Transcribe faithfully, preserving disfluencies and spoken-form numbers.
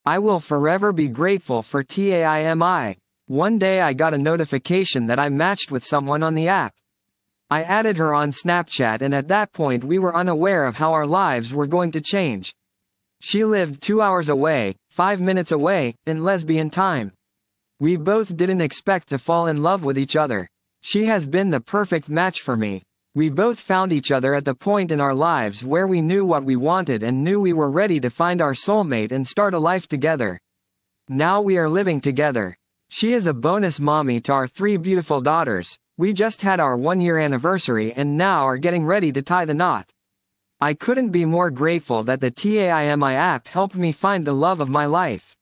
I will forever be grateful for TAIMI. One day I got a notification that I matched with someone on the app. I added her on Snapchat, and at that point we were unaware of how our lives were going to change. She lived two hours away, five minutes away, in lesbian time. We both didn't expect to fall in love with each other. She has been the perfect match for me. We both found each other at the point in our lives where we knew what we wanted and knew we were ready to find our soulmate and start a life together. Now we are living together. She is a bonus mommy to our three beautiful daughters. We just had our one-year anniversary and now are getting ready to tie the knot. I couldn't be more grateful that the TAIMI app helped me find the love of my life.